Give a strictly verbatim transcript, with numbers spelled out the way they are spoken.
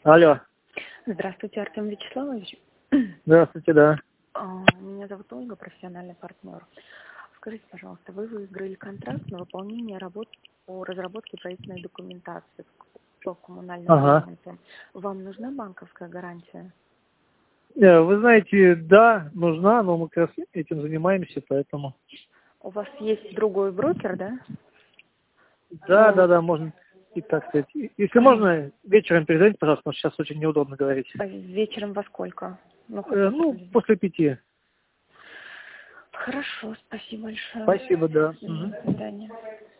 Алло. Здравствуйте, Артем Вячеславович. Здравствуйте, да. А, Меня зовут Ольга, профессиональный партнер. Скажите, пожалуйста, вы выиграли контракт на выполнение работ по разработке проектной документации по коммунальным Ага. ремонтам. Вам нужна банковская гарантия? Э, Вы знаете, да, нужна, но мы как раз этим занимаемся, поэтому. У вас есть другой брокер, да? Да, Ну, да, да, можно и так сказать. И- Если ага. можно, вечером перезвоните, пожалуйста, потому что сейчас очень неудобно говорить. А вечером во сколько? Ну, хотя Э, бы Ну, приблизительно. после пяти. Хорошо, спасибо большое. Спасибо, да. До Мгм. свидания.